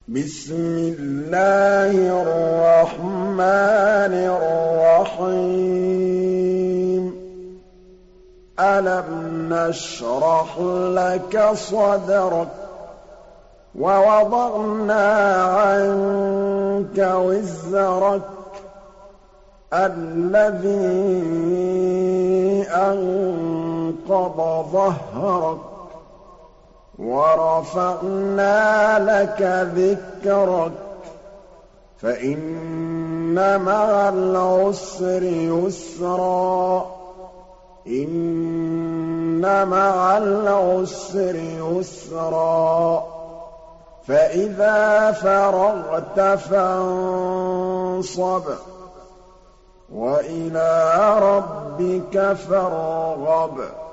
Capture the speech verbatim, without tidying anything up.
بسم الله الرحمن الرحيم ألم نشرح لك صدرك ووضعنا عنك وزرك الذي أنقض ظهرك ورفعنا لك ذكرك فإن مع العسر يسرا إن مع العسر يسرا فإذا فرغت فانصب وإلى ربك فارغب